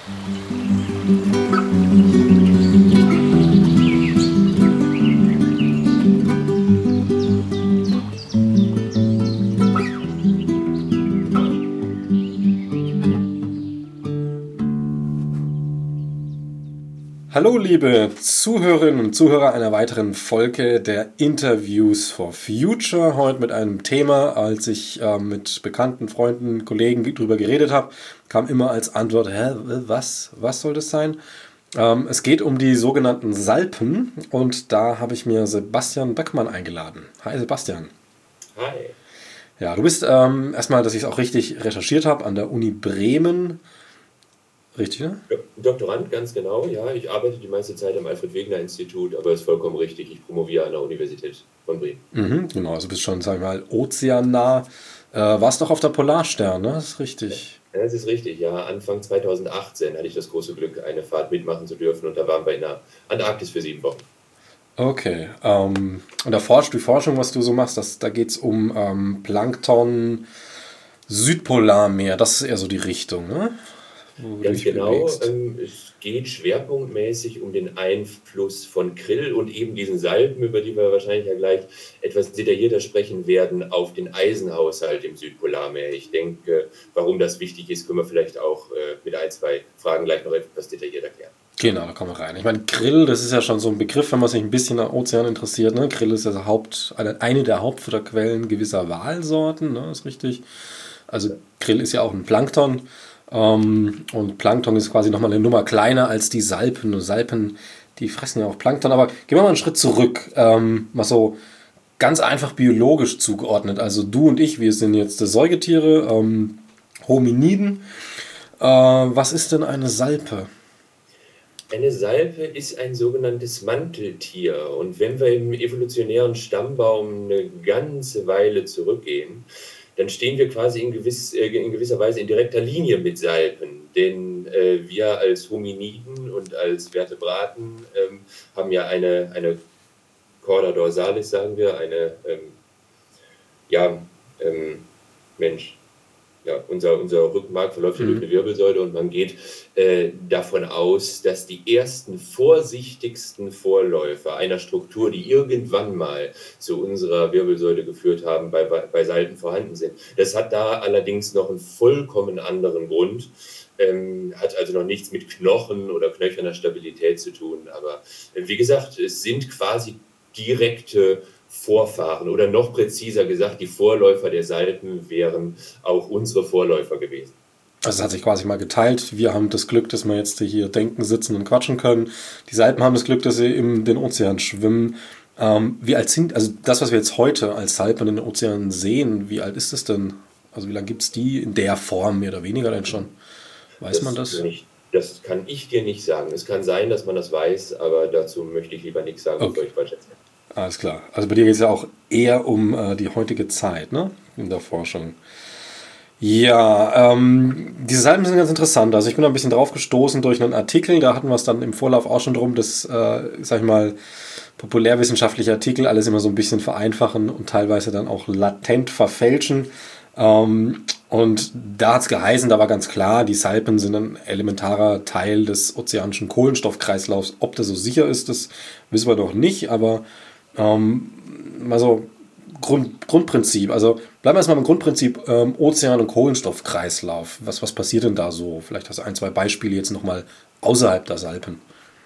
Hallo liebe Zuhörerinnen und Zuhörer einer weiteren Folge der Interviews for Future. Heute mit einem Thema, als ich mit bekannten Freunden, Kollegen drüber geredet habe, kam immer als Antwort, was soll das sein? Es geht um die sogenannten Salpen und da habe ich mir Sebastian Böckmann eingeladen. Hi Sebastian. Hi. Ja, du bist erstmal, dass ich es auch richtig recherchiert habe, an der Uni Bremen. Richtig, ne? Doktorand, ganz genau, ja. Ich arbeite die meiste Zeit am Alfred-Wegener-Institut, aber ist vollkommen richtig, ich promoviere an der Universität von Bremen. Genau, also bist schon, sag ich mal, ozeannah. Warst doch auf der Polarstern, ne? Das ist richtig. Ja, das ist richtig, ja. Anfang 2018 hatte ich das große Glück, eine Fahrt mitmachen zu dürfen und da waren wir in der Antarktis für 7 Wochen. Okay. Und die Forschung, was du so machst, da geht es um Plankton, Südpolarmeer. Das ist eher so die Richtung, ne? Wo du Ganz dich genau, bewegst. es geht schwerpunktmäßig um den Einfluss von Krill und eben diesen Salpen, über die wir wahrscheinlich ja gleich etwas detaillierter sprechen werden, auf den Eisenhaushalt im Südpolarmeer. Ich denke, warum das wichtig ist, können wir vielleicht auch mit ein, zwei Fragen gleich noch etwas detailliert erklären. Genau, da kommen wir rein. Ich meine, Krill, das ist ja schon so ein Begriff, wenn man sich ein bisschen am Ozean interessiert. Ne? Krill ist ja eine der Hauptfutterquellen gewisser Walsorten, ne? Ist richtig. Also Krill ist ja auch ein Plankton. Und Plankton ist quasi nochmal eine Nummer kleiner als die Salpen. Und Salpen, die fressen ja auch Plankton. Aber gehen wir mal einen Schritt zurück. Mal so ganz einfach biologisch zugeordnet. Also du und ich, wir sind jetzt Säugetiere, Hominiden. Was ist denn eine Salpe? Eine Salpe ist ein sogenanntes Manteltier. Und wenn wir im evolutionären Stammbaum eine ganze Weile zurückgehen, dann stehen wir quasi in gewisser Weise in direkter Linie mit Salpen. Denn wir als Hominiden und als Vertebraten haben ja eine Chorda dorsalis, sagen wir, ja, Mensch, ja, unser Rückenmark verläuft ja durch eine Wirbelsäule und man geht davon aus, dass die ersten vorsichtigsten Vorläufer einer Struktur, die irgendwann mal zu unserer Wirbelsäule geführt haben, bei Salpen vorhanden sind. Das hat da allerdings noch einen vollkommen anderen Grund. Hat also noch nichts mit Knochen oder knöcherner Stabilität zu tun. Aber wie gesagt, es sind quasi direkte Vorfahren oder noch präziser gesagt, die Vorläufer der Salpen wären auch unsere Vorläufer gewesen. Also es hat sich quasi mal geteilt. Wir haben das Glück, dass wir jetzt hier denken, sitzen und quatschen können. Die Salpen haben das Glück, dass sie in den Ozean schwimmen. Wie alt sind, also das, was wir jetzt heute als Salpen in den Ozeanen sehen, wie alt ist das denn? Also wie lange gibt es die in der Form, mehr oder weniger denn schon? Weiß man das? Das kann ich dir nicht sagen. Es kann sein, dass man das weiß, aber dazu möchte ich lieber nichts sagen, bevor ich falsch erzähle. Alles klar. Also bei dir geht es ja auch eher um die heutige Zeit, ne? In der Forschung. Ja, diese Salben sind ganz interessant. Also ich bin da ein bisschen drauf gestoßen durch einen Artikel. Da hatten wir es dann im Vorlauf auch schon drum, dass, sag ich mal, populärwissenschaftliche Artikel alles immer so ein bisschen vereinfachen und teilweise dann auch latent verfälschen. Und da hat es geheißen, da war ganz klar, die Salpen sind ein elementarer Teil des ozeanischen Kohlenstoffkreislaufs. Ob das so sicher ist, das wissen wir noch nicht, aber mal so Grundprinzip. Also bleiben wir erstmal beim Grundprinzip Ozean- und Kohlenstoffkreislauf. Was passiert denn da so? Vielleicht hast du ein, zwei Beispiele jetzt nochmal außerhalb der Salpen.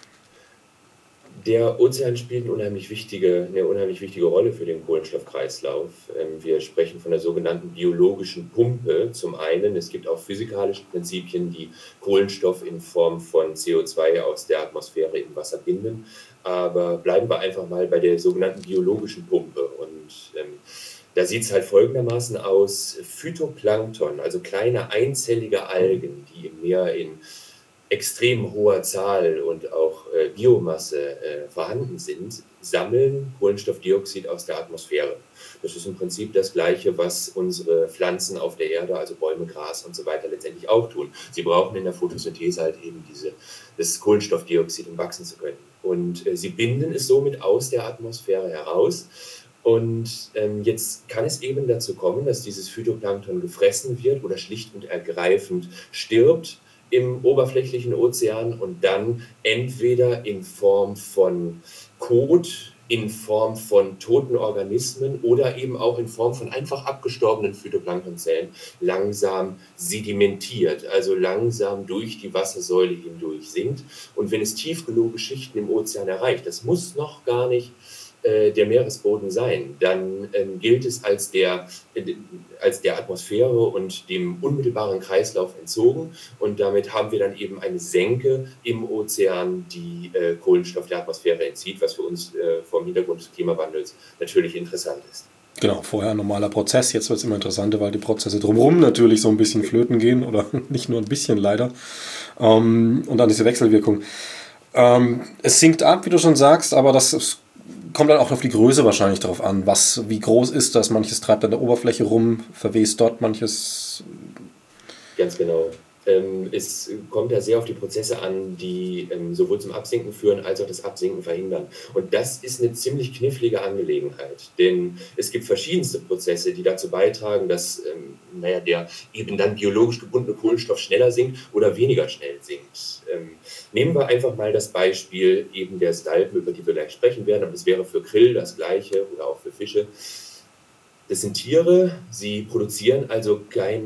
Der Ozean spielt eine unheimlich wichtige Rolle für den Kohlenstoffkreislauf. Wir sprechen von der sogenannten biologischen Pumpe. Zum einen, es gibt auch physikalische Prinzipien, die Kohlenstoff in Form von CO2 aus der Atmosphäre im Wasser binden. Aber bleiben wir einfach mal bei der sogenannten biologischen Pumpe. Und da sieht es halt folgendermaßen aus. Phytoplankton, also kleine einzellige Algen, die im Meer in extrem hoher Zahl und auch Biomasse vorhanden sind, sammeln Kohlenstoffdioxid aus der Atmosphäre. Das ist im Prinzip das Gleiche, was unsere Pflanzen auf der Erde, also Bäume, Gras und so weiter, letztendlich auch tun. Sie brauchen in der Photosynthese halt eben das Kohlenstoffdioxid, um wachsen zu können. Und sie binden es somit aus der Atmosphäre heraus. Und jetzt kann es eben dazu kommen, dass dieses Phytoplankton gefressen wird oder schlicht und ergreifend stirbt, im oberflächlichen Ozean und dann entweder in Form von Kot, in Form von toten Organismen oder eben auch in Form von einfach abgestorbenen Phytoplanktonzellen langsam sedimentiert, also langsam durch die Wassersäule hindurch sinkt. Und wenn es tief genug Schichten im Ozean erreicht, das muss noch gar nicht der Meeresboden sein, dann gilt es als der Atmosphäre und dem unmittelbaren Kreislauf entzogen und damit haben wir dann eben eine Senke im Ozean, die Kohlenstoff der Atmosphäre entzieht, was für uns vor dem Hintergrund des Klimawandels natürlich interessant ist. Genau, vorher ein normaler Prozess, jetzt wird es immer interessanter, weil die Prozesse drumherum natürlich so ein bisschen flöten gehen oder nicht nur ein bisschen leider. Und dann diese Wechselwirkung. Es sinkt ab, wie du schon sagst, aber das kommt dann auch auf die Größe wahrscheinlich drauf an. Wie groß ist das? Manches treibt an der Oberfläche rum, verwest dort, manches. Ganz genau. Es kommt ja sehr auf die Prozesse an, die sowohl zum Absinken führen als auch das Absinken verhindern. Und das ist eine ziemlich knifflige Angelegenheit, denn es gibt verschiedenste Prozesse, die dazu beitragen, dass der eben dann biologisch gebundene Kohlenstoff schneller sinkt oder weniger schnell sinkt. Nehmen wir einfach mal das Beispiel eben der Salpen, über die wir gleich sprechen werden, aber es wäre für Krill das Gleiche oder auch für Fische. Das sind Tiere, sie produzieren also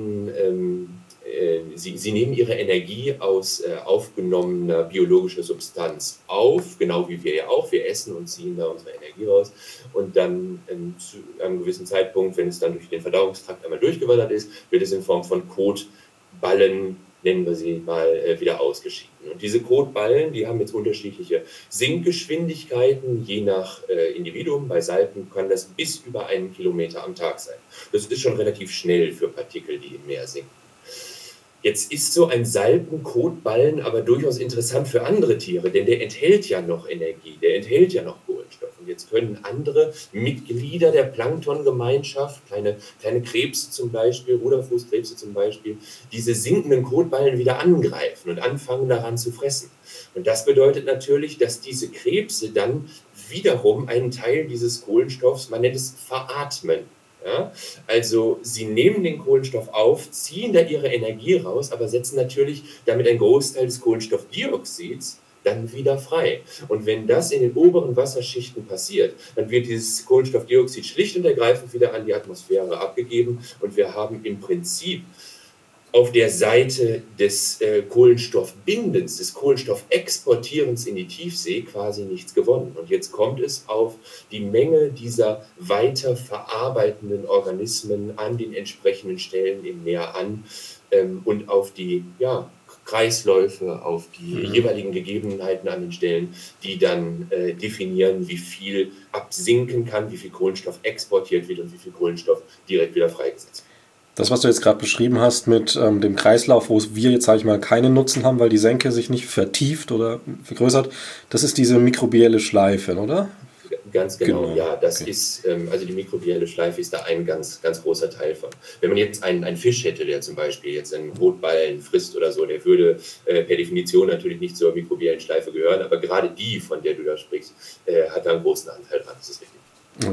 Sie nehmen ihre Energie aus aufgenommener biologischer Substanz auf, genau wie wir ja auch. Wir essen und ziehen da unsere Energie raus. Und dann zu einem gewissen Zeitpunkt, wenn es dann durch den Verdauungstrakt einmal durchgewandert ist, wird es in Form von Kotballen, nennen wir sie mal, wieder ausgeschieden. Und diese Kotballen, die haben jetzt unterschiedliche Sinkgeschwindigkeiten, je nach Individuum. Bei Salpen kann das bis über 1 Kilometer am Tag sein. Das ist schon relativ schnell für Partikel, die im Meer sinken. Jetzt ist so ein Salpenkotballen aber durchaus interessant für andere Tiere, denn der enthält ja noch Energie, der enthält ja noch Kohlenstoff. Und jetzt können andere Mitglieder der Planktongemeinschaft, kleine Krebse zum Beispiel, Ruderfußkrebse zum Beispiel, diese sinkenden Kotballen wieder angreifen und anfangen daran zu fressen. Und das bedeutet natürlich, dass diese Krebse dann wiederum einen Teil dieses Kohlenstoffs, man nennt es veratmen. Ja, also sie nehmen den Kohlenstoff auf, ziehen da ihre Energie raus, aber setzen natürlich damit einen Großteil des Kohlenstoffdioxids dann wieder frei. Und wenn das in den oberen Wasserschichten passiert, dann wird dieses Kohlenstoffdioxid schlicht und ergreifend wieder an die Atmosphäre abgegeben und wir haben im Prinzip auf der Seite des Kohlenstoffbindens, des Kohlenstoffexportierens in die Tiefsee quasi nichts gewonnen. Und jetzt kommt es auf die Menge dieser weiter verarbeitenden Organismen an den entsprechenden Stellen im Meer an und auf die Kreisläufe, auf die jeweiligen Gegebenheiten an den Stellen, die dann definieren, wie viel absinken kann, wie viel Kohlenstoff exportiert wird und wie viel Kohlenstoff direkt wieder freigesetzt wird. Das, was du jetzt gerade beschrieben hast mit dem Kreislauf, wo wir jetzt, sage ich mal, keinen Nutzen haben, weil die Senke sich nicht vertieft oder vergrößert, das ist diese mikrobielle Schleife, oder? Ganz genau. Ja, das ist, also die mikrobielle Schleife ist da ein ganz, ganz großer Teil von. Wenn man jetzt einen Fisch hätte, der zum Beispiel jetzt einen Kotballen frisst oder so, der würde per Definition natürlich nicht zur mikrobiellen Schleife gehören, aber gerade die, von der du da sprichst, hat da einen großen Anteil dran, das ist richtig.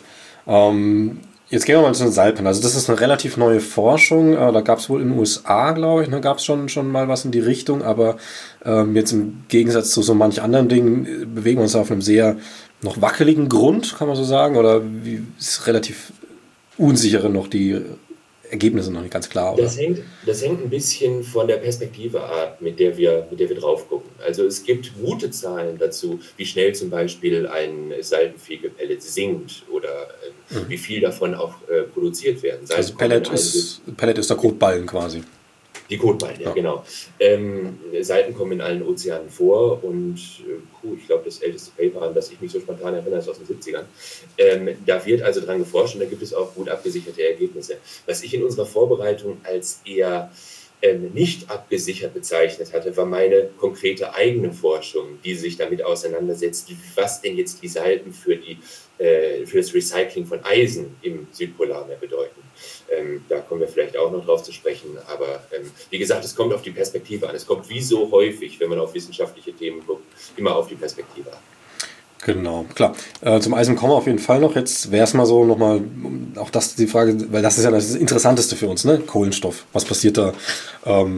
Okay. Jetzt gehen wir mal zu den Salpen. Also das ist eine relativ neue Forschung. Da gab es wohl in den USA, glaube ich, gab es schon mal was in die Richtung. Aber jetzt im Gegensatz zu so manch anderen Dingen bewegen wir uns auf einem sehr noch wackeligen Grund, kann man so sagen. Oder ist relativ unsichere noch die Ergebnisse noch nicht ganz klar, oder? Das hängt ein bisschen von der Perspektive ab, mit der wir drauf gucken. Also es gibt gute Zahlen dazu, wie schnell zum Beispiel ein Salpenviehgepellet sinkt oder wie viel davon auch produziert werden. Also Pellet ist der Kotballen quasi. Die Kotballen, ja, genau. Salpen kommen in allen Ozeanen vor und ich glaube, das älteste Paper, an das ich mich so spontan erinnere, ist aus den 70ern. Da wird also dran geforscht und da gibt es auch gut abgesicherte Ergebnisse. Was ich in unserer Vorbereitung als eher nicht abgesichert bezeichnet hatte, war meine konkrete eigene Forschung, die sich damit auseinandersetzt, was denn jetzt die Salpen für das Recycling von Eisen im Südpolarmeer bedeuten. Da kommen wir vielleicht auch noch drauf zu sprechen, aber wie gesagt, es kommt auf die Perspektive an. Es kommt wie so häufig, wenn man auf wissenschaftliche Themen guckt, immer auf die Perspektive an. Genau, klar. Zum Eisen kommen wir auf jeden Fall noch. Jetzt wäre es mal so nochmal, auch das die Frage, weil das ist ja das Interessanteste für uns, ne? Kohlenstoff. Was passiert da?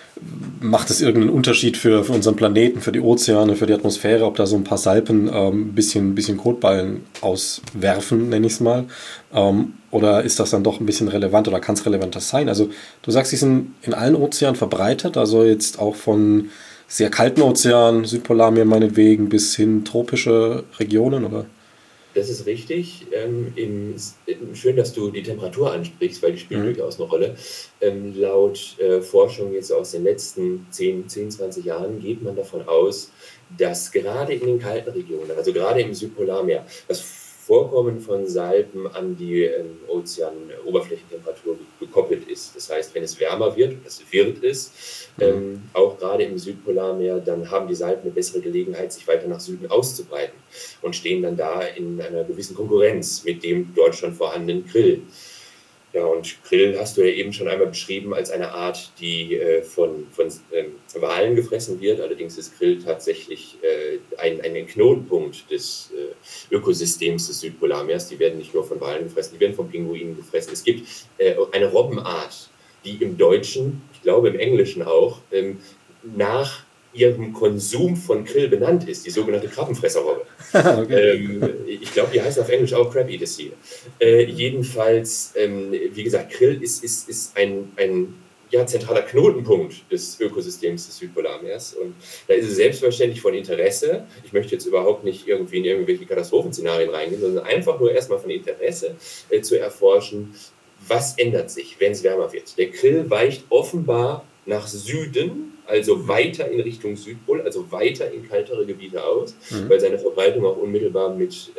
Macht es irgendeinen Unterschied für unseren Planeten, für die Ozeane, für die Atmosphäre, ob da so ein paar Salpen ein bisschen Kotballen auswerfen, nenne ich es mal? Oder ist das dann doch ein bisschen relevant oder kann es relevanter sein? Also du sagst, die sind in allen Ozeanen verbreitet, also jetzt auch von sehr kalten Ozeanen, Südpolarmeer meinetwegen, bis hin tropische Regionen, oder? Das ist richtig. Schön, dass du die Temperatur ansprichst, weil die spielt durchaus eine Rolle. Laut Forschung jetzt aus den letzten 10, 20 Jahren geht man davon aus, dass gerade in den kalten Regionen, also gerade im Südpolarmeer, das Vorkommen von Salpen an die Ozeanoberflächentemperatur gekoppelt ist. Das heißt, wenn es wärmer wird, und das wird es, auch gerade im Südpolarmeer, dann haben die Salpen eine bessere Gelegenheit, sich weiter nach Süden auszubreiten und stehen dann da in einer gewissen Konkurrenz mit dem dort schon vorhandenen Krill. Ja, und Krill hast du ja eben schon einmal beschrieben als eine Art, die von Walen gefressen wird. Allerdings ist Krill tatsächlich ein Knotenpunkt des Ökosystems des Südpolarmeers. Die werden nicht nur von Walen gefressen, die werden von Pinguinen gefressen. Es gibt eine Robbenart, die im Deutschen, ich glaube im Englischen auch, nach ihrem Konsum von Krill benannt ist, die sogenannte Krabbenfresserrobbe. Okay. Ich glaube, die heißt auf Englisch auch Crab Eater Seal. Jedenfalls, wie gesagt, Krill ist ein zentraler Knotenpunkt des Ökosystems des Südpolarmeers. Und da ist es selbstverständlich von Interesse, ich möchte jetzt überhaupt nicht irgendwie in irgendwelche Katastrophenszenarien reingehen, sondern einfach nur erstmal von Interesse zu erforschen, was ändert sich, wenn es wärmer wird. Der Krill weicht offenbar nach Süden, also weiter in Richtung Südpol, also weiter in kaltere Gebiete aus, weil seine Verbreitung auch unmittelbar mit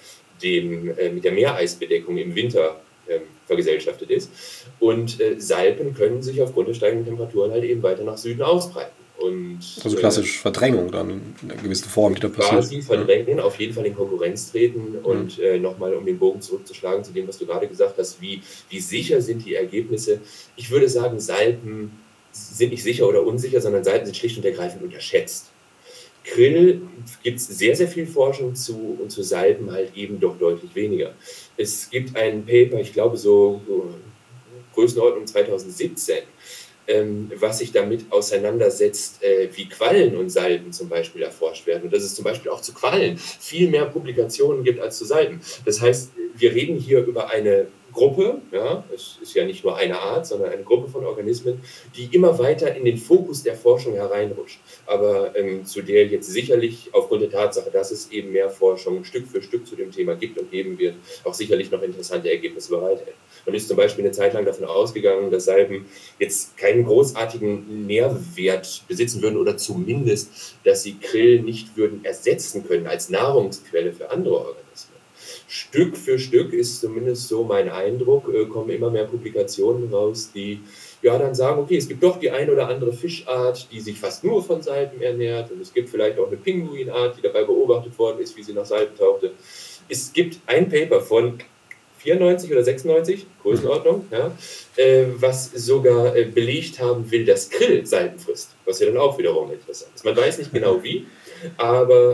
der Meereisbedeckung im Winter vergesellschaftet ist. Und Salpen können sich aufgrund der steigenden Temperaturen halt eben weiter nach Süden ausbreiten. Und, also klassisch Verdrängung dann in einer gewissen Form, die da passiert. Quasi verdrängen, auf jeden Fall in Konkurrenz treten und nochmal, um den Bogen zurückzuschlagen zu dem, was du gerade gesagt hast, wie sicher sind die Ergebnisse. Ich würde sagen, Salpen sind nicht sicher oder unsicher, sondern Salpen sind schlicht und ergreifend unterschätzt. Krill gibt es sehr, sehr viel Forschung zu und zu Salpen halt eben doch deutlich weniger. Es gibt ein Paper, ich glaube so Größenordnung 2017, was sich damit auseinandersetzt, wie Quallen und Salpen zum Beispiel erforscht werden. Und dass es zum Beispiel auch zu Quallen viel mehr Publikationen gibt als zu Salpen. Das heißt, wir reden hier über eine Gruppe, ja, es ist ja nicht nur eine Art, sondern eine Gruppe von Organismen, die immer weiter in den Fokus der Forschung hereinrutscht, aber zu der jetzt sicherlich aufgrund der Tatsache, dass es eben mehr Forschung Stück für Stück zu dem Thema gibt und geben wird, auch sicherlich noch interessante Ergebnisse bereithält. Man ist zum Beispiel eine Zeit lang davon ausgegangen, dass Salpen jetzt keinen großartigen Nährwert besitzen würden oder zumindest, dass sie Krill nicht würden ersetzen können als Nahrungsquelle für andere Organismen. Stück für Stück ist zumindest so mein Eindruck, kommen immer mehr Publikationen raus, die ja dann sagen, okay, es gibt doch die ein oder andere Fischart, die sich fast nur von Salpen ernährt und es gibt vielleicht auch eine Pinguinart, die dabei beobachtet worden ist, wie sie nach Salpen tauchte. Es gibt ein Paper von 94 oder 96, Größenordnung, ja, was sogar belegt haben will, dass Krill Salpen frisst, was ja dann auch wiederum interessant ist. Man weiß nicht genau wie, aber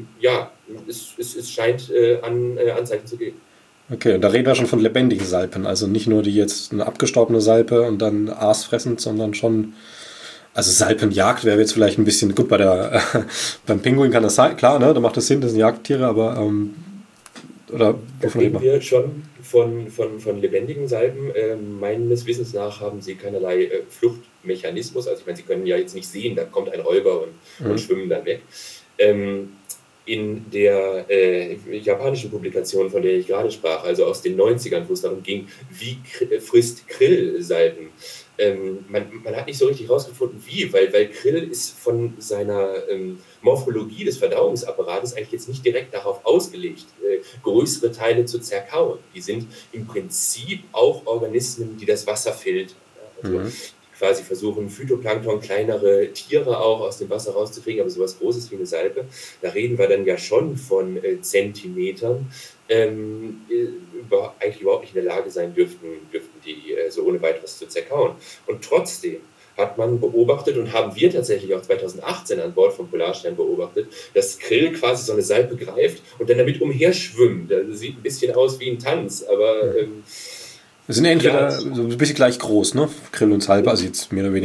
es scheint Anzeichen zu geben. Okay, und da reden wir schon von lebendigen Salpen, also nicht nur die jetzt eine abgestorbene Salpe und dann Aas fressend, sondern schon, also Salpenjagd wäre jetzt vielleicht ein bisschen, gut, beim Pinguin kann das sein, klar, ne, da macht das Sinn, das sind Jagdtiere, aber oder wovon reden wir schon von lebendigen Salpen. Meines Wissens nach haben sie keinerlei Fluchtmechanismus. Also ich meine, sie können ja jetzt nicht sehen, da kommt ein Räuber und schwimmen dann weg. In der japanischen Publikation, von der ich gerade sprach, also aus den 90ern, wo es darum ging, wie frisst Krill Salpen, man hat nicht so richtig herausgefunden, wie, weil Krill ist von seiner Morphologie des Verdauungsapparates eigentlich jetzt nicht direkt darauf ausgelegt, größere Teile zu zerkauen. Die sind im Prinzip auch Organismen, die das Wasser filtern. Also quasi versuchen, Phytoplankton, kleinere Tiere auch aus dem Wasser rauszukriegen, aber sowas Großes wie eine Salpe, da reden wir dann ja schon von Zentimetern, eigentlich überhaupt nicht in der Lage sein dürften die so ohne weiteres zu zerkauen. Und trotzdem hat man beobachtet und haben wir tatsächlich auch 2018 an Bord vom Polarstern beobachtet, dass Krill quasi so eine Salpe greift und dann damit umherschwimmt. Das sieht ein bisschen aus wie ein Tanz, aber... Wir sind entweder so ein bisschen gleich groß, ne? Krill und Salpe, also jetzt mehr oder weniger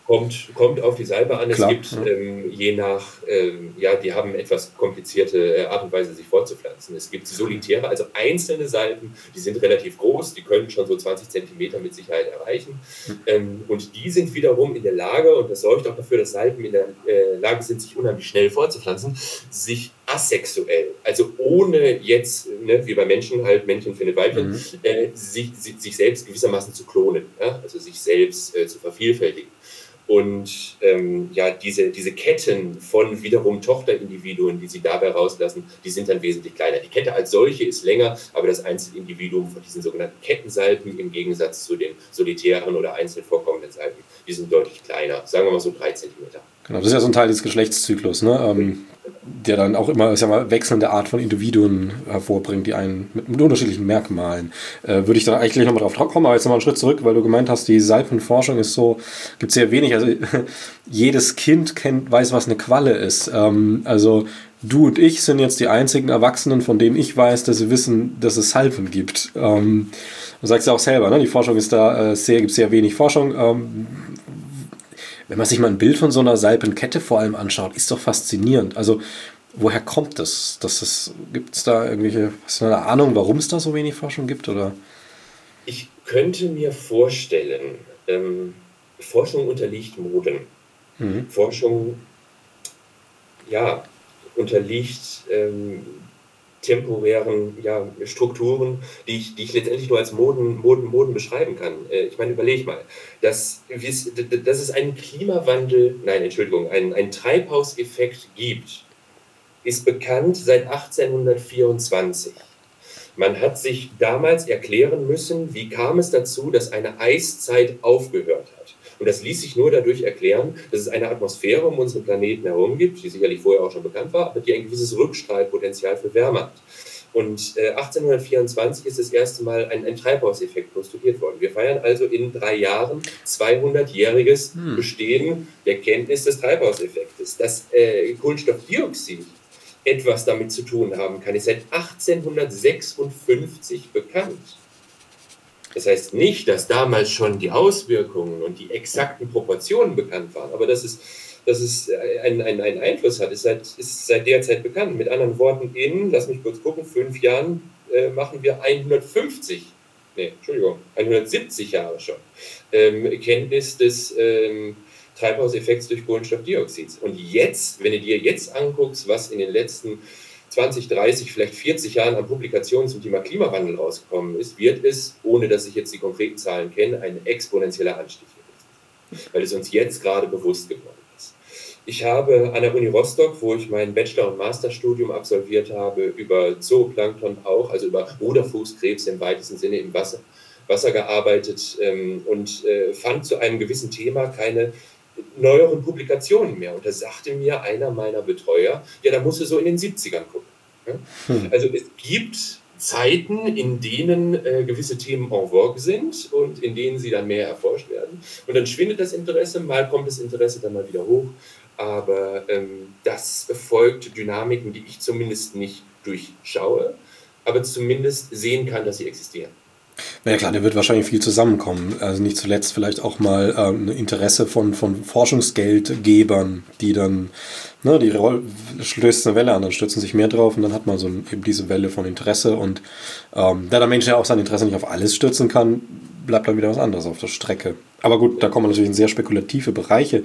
Kommt auf die Salbe an. Klar, Es gibt je nach, die haben etwas komplizierte Art und Weise, sich fortzupflanzen. Es gibt solitäre, also einzelne Salben, die sind relativ groß, die können schon so 20 Zentimeter mit Sicherheit erreichen. Und die sind wiederum in der Lage, und das sorgt auch dafür, dass Salben in der Lage sind, sich unheimlich schnell fortzupflanzen, sich asexuell, also ohne jetzt, ne, wie bei Menschen halt, Männchen findet Weibchen, sich selbst gewissermaßen zu klonen, ja? Also sich selbst zu vervielfältigen. Und diese Ketten von wiederum Tochterindividuen, die sie dabei rauslassen, die sind dann wesentlich kleiner. Die Kette als solche ist länger, aber das Einzelindividuum von diesen sogenannten Kettensalben im Gegensatz zu den solitären oder einzeln vorkommenden Salben, die sind deutlich kleiner, sagen wir mal so 3 Zentimeter. Genau, das ist ja so ein Teil des Geschlechtszyklus, ne? Der dann auch immer, ich sag mal, wechselnde Art von Individuen hervorbringt, die einen mit unterschiedlichen Merkmalen. Würde ich dann eigentlich gleich nochmal drauf kommen, aber jetzt nochmal einen Schritt zurück, weil du gemeint hast, die Salpenforschung ist so, gibt sehr wenig. Also jedes Kind weiß, was eine Qualle ist. Also du und ich sind jetzt die einzigen Erwachsenen, von denen ich weiß, dass sie wissen, dass es Salpen gibt. Du sagst ja auch selber, ne? Die Forschung ist da gibt sehr wenig Forschung. Wenn man sich mal ein Bild von so einer Salpenkette vor allem anschaut, ist doch faszinierend. Also, woher kommt das? Gibt es da hast du eine Ahnung, warum es da so wenig Forschung gibt? Oder? Ich könnte mir vorstellen, Forschung unterliegt Moden. Forschung, unterliegt temporären Strukturen, die ich letztendlich nur als Moden beschreiben kann. Ich meine, überleg mal, dass es einen einen Treibhauseffekt gibt, ist bekannt seit 1824. Man hat sich damals erklären müssen, wie kam es dazu, dass eine Eiszeit aufgehört hat. Und das ließ sich nur dadurch erklären, dass es eine Atmosphäre um unseren Planeten herum gibt, die sicherlich vorher auch schon bekannt war, aber die ein gewisses Rückstrahlpotenzial für Wärme hat. Und 1824 ist das erste Mal ein Treibhauseffekt postuliert worden. Wir feiern also in 3 Jahren 200-jähriges Bestehen der Kenntnis des Treibhauseffektes. Dass Kohlenstoffdioxid etwas damit zu tun haben kann, ist seit 1856 bekannt. Das heißt nicht, dass damals schon die Auswirkungen und die exakten Proportionen bekannt waren, aber dass es einen Einfluss hat, ist seit der Zeit bekannt. Mit anderen Worten, lass mich kurz gucken, 5 Jahren machen wir 170 Jahre schon Kenntnis des Treibhauseffekts durch Kohlenstoffdioxid. Und jetzt, wenn du dir jetzt anguckst, was in den letzten 20, 30, vielleicht 40 Jahren an Publikationen zum Thema Klimawandel rausgekommen ist, wird es, ohne dass ich jetzt die konkreten Zahlen kenne, ein exponentieller Anstieg gewesen, weil es uns jetzt gerade bewusst geworden ist. Ich habe an der Uni Rostock, wo ich mein Bachelor- und Masterstudium absolviert habe, über Zooplankton auch, also über Ruderfußkrebs im weitesten Sinne im Wasser gearbeitet und fand zu einem gewissen Thema keine neueren Publikationen mehr. Und da sagte mir einer meiner Betreuer, da musst du so in den 70ern gucken. Also es gibt Zeiten, in denen gewisse Themen en vogue sind und in denen sie dann mehr erforscht werden. Und dann schwindet das Interesse, mal kommt das Interesse dann mal wieder hoch. Aber das folgt Dynamiken, die ich zumindest nicht durchschaue, aber zumindest sehen kann, dass sie existieren. Na ja klar, da wird wahrscheinlich viel zusammenkommen. Also nicht zuletzt vielleicht auch mal ein Interesse von Forschungsgeldgebern, die dann, die stößt eine Welle an, dann stürzen sich mehr drauf und dann hat man so eben diese Welle von Interesse und da der Mensch ja auch sein Interesse nicht auf alles stürzen kann, bleibt dann wieder was anderes auf der Strecke. Aber gut, da kommen wir natürlich in sehr spekulative Bereiche.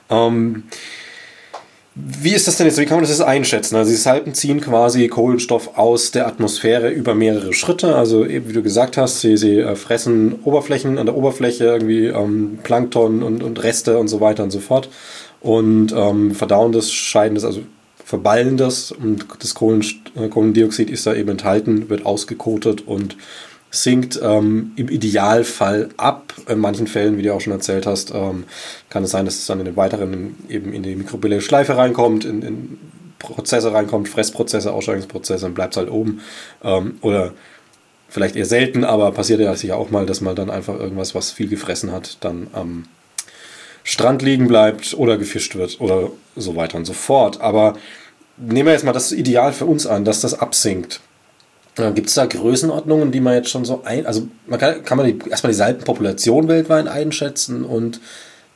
Wie ist das denn jetzt? Wie kann man das jetzt einschätzen? Also die Salpen ziehen quasi Kohlenstoff aus der Atmosphäre über mehrere Schritte. Also eben wie du gesagt hast, sie fressen Oberflächen an der Oberfläche, irgendwie Plankton und Reste und so weiter und so fort. Und verdauen das, scheiden das, also verballen das und das Kohlendioxid ist da eben enthalten, wird ausgekotet und sinkt im Idealfall ab. In manchen Fällen, wie du auch schon erzählt hast, kann es sein, dass es dann in den weiteren eben in die mikrobielle Schleife reinkommt, in Prozesse reinkommt, Fressprozesse, Ausscheidungsprozesse und bleibt es halt oben. Oder vielleicht eher selten, aber passiert ja sicher auch mal, dass mal dann einfach irgendwas, was viel gefressen hat, dann am Strand liegen bleibt oder gefischt wird oder so weiter und so fort. Aber nehmen wir jetzt mal das Ideal für uns an, dass das absinkt. Gibt es da Größenordnungen, die man jetzt schon so kann man erstmal die Salpenpopulation weltweit einschätzen und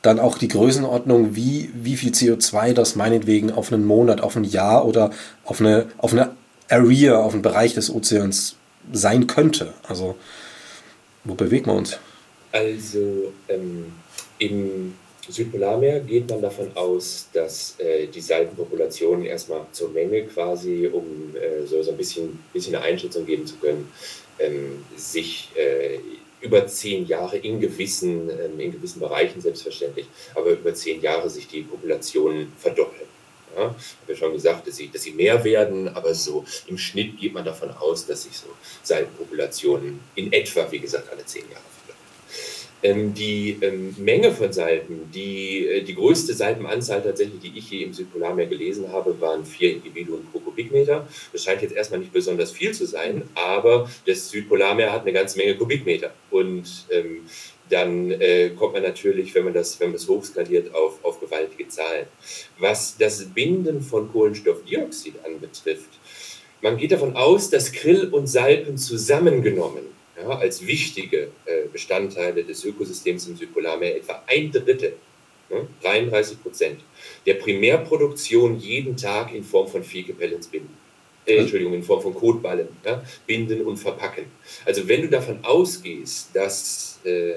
dann auch die Größenordnung, wie viel CO2 das meinetwegen auf einen Monat, auf ein Jahr oder auf eine Area, auf einen Bereich des Ozeans sein könnte? Also, wo bewegen wir uns? Also im Südpolarmeer geht man davon aus, dass die Salpenpopulationen erstmal zur Menge quasi, um so ein bisschen eine Einschätzung geben zu können, sich über 10 Jahre in gewissen Bereichen selbstverständlich, aber über 10 Jahre sich die Populationen verdoppeln. Ja, ich habe ja schon gesagt, dass sie mehr werden, aber so im Schnitt geht man davon aus, dass sich so Salpenpopulationen in etwa, wie gesagt, alle 10 Jahre verdoppeln. Die Menge von Salpen, die größte Salpenanzahl tatsächlich, die ich je im Südpolarmeer gelesen habe, waren 4 Individuen pro Kubikmeter. Das scheint jetzt erstmal nicht besonders viel zu sein, aber das Südpolarmeer hat eine ganze Menge Kubikmeter. Und dann kommt man natürlich, wenn man das hochskaliert, auf gewaltige Zahlen. Was das Binden von Kohlenstoffdioxid anbetrifft, man geht davon aus, dass Krill und Salpen zusammengenommen, ja, als wichtige Bestandteile des Ökosystems im Südpolarmeer etwa 1/3, 33%, der Primärproduktion jeden Tag in Form von Viehgepellets binden. In Form von Kotballen, ja, binden und verpacken. Also wenn du davon ausgehst, dass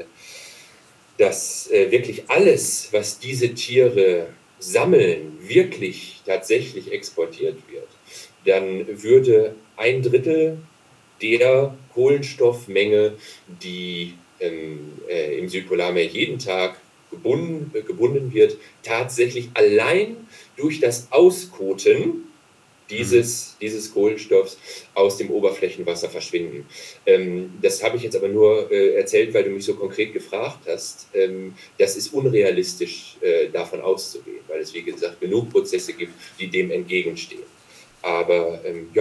wirklich alles, was diese Tiere sammeln, wirklich tatsächlich exportiert wird, dann würde 1/3 der Kohlenstoffmenge, die im Südpolarmeer jeden Tag gebunden wird, tatsächlich allein durch das Auskoten dieses Kohlenstoffs aus dem Oberflächenwasser verschwinden. Das habe ich jetzt aber nur erzählt, weil du mich so konkret gefragt hast. Das ist unrealistisch, davon auszugehen, weil es, wie gesagt, genug Prozesse gibt, die dem entgegenstehen. Aber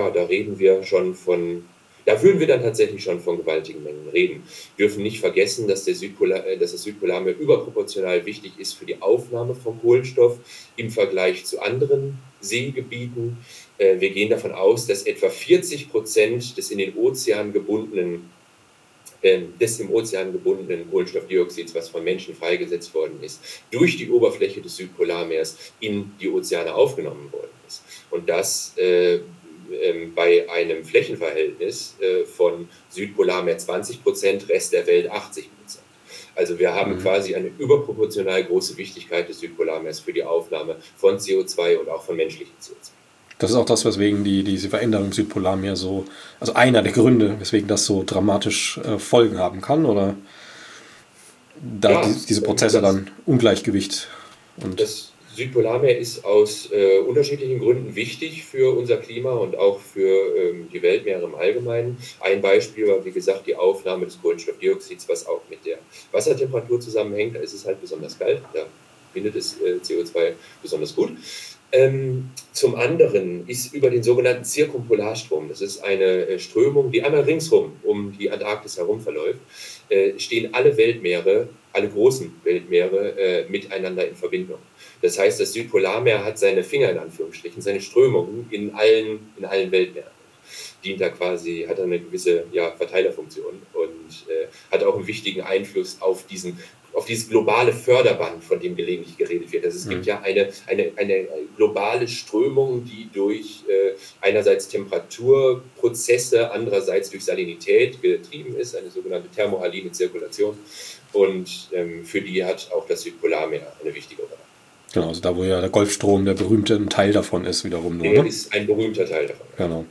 da würden wir dann tatsächlich schon von gewaltigen Mengen reden. Wir dürfen nicht vergessen, dass das Südpolarmeer überproportional wichtig ist für die Aufnahme von Kohlenstoff im Vergleich zu anderen Seegebieten. Wir gehen davon aus, dass etwa 40% des im Ozean gebundenen Kohlenstoffdioxids, was von Menschen freigesetzt worden ist, durch die Oberfläche des Südpolarmeers in die Ozeane aufgenommen worden ist. Und das bei einem Flächenverhältnis von Südpolarmeer 20%, Rest der Welt 80%. Also wir haben quasi eine überproportional große Wichtigkeit des Südpolarmeers für die Aufnahme von CO2 und auch von menschlichem CO2. Das ist auch das, weswegen diese Veränderung im Südpolarmeer also einer der Gründe, weswegen das so dramatisch Folgen haben kann, oder diese Prozesse dann Ungleichgewicht und das Südpolarmeer ist aus unterschiedlichen Gründen wichtig für unser Klima und auch für die Weltmeere im Allgemeinen. Ein Beispiel war, wie gesagt, die Aufnahme des Kohlenstoffdioxids, was auch mit der Wassertemperatur zusammenhängt. Da ist es halt besonders kalt, da bindet es CO2 besonders gut. Zum anderen ist über den sogenannten Zirkumpolarstrom, das ist eine Strömung, die einmal ringsherum um die Antarktis herum verläuft, stehen alle großen Weltmeere miteinander in Verbindung. Das heißt, das Südpolarmeer hat seine Finger in Anführungsstrichen, seine Strömungen in allen Weltmeeren. Hat eine gewisse Verteilerfunktion und hat auch einen wichtigen Einfluss auf dieses globale Förderband, von dem gelegentlich geredet wird. Also es gibt ja eine globale Strömung, die durch einerseits Temperaturprozesse, andererseits durch Salinität getrieben ist, eine sogenannte thermohaline Zirkulation. Und für die hat auch das Südpolarmeer eine wichtige Rolle. Genau, also da, wo ja der Golfstrom der berühmte ein Teil davon ist, wiederum nur. Der ist ein berühmter Teil davon. Genau.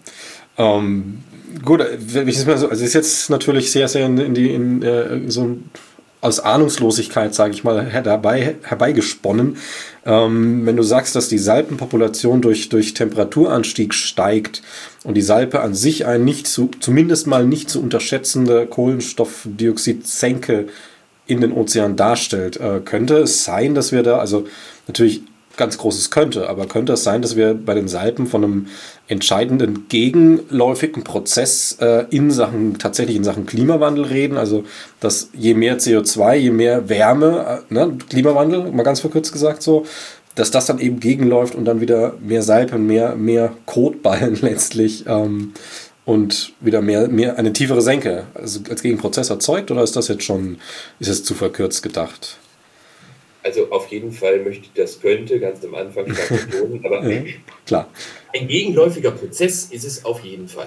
Gut, wenn ich das mal so, also ist jetzt natürlich sehr, sehr so aus Ahnungslosigkeit, sage ich mal, herbeigesponnen. Wenn du sagst, dass die Salpenpopulation durch Temperaturanstieg steigt und die Salpe an sich zumindest mal nicht zu unterschätzende Kohlenstoffdioxidsenke in den Ozean darstellt, könnte es sein, dass wir da, also natürlich ganz großes könnte es sein, dass wir bei den Salpen von einem entscheidenden gegenläufigen Prozess in Sachen Klimawandel reden, also dass je mehr CO2, je mehr Wärme, Klimawandel, mal ganz verkürzt gesagt so, dass das dann eben gegenläuft und dann wieder mehr Salpen, mehr Kotballen letztlich und wieder mehr eine tiefere Senke als Gegenprozess erzeugt, oder ist das jetzt ist es zu verkürzt gedacht? Also auf jeden Fall möchte ich das könnte, ganz am Anfang stark betonen, aber klar. Ein gegenläufiger Prozess ist es auf jeden Fall.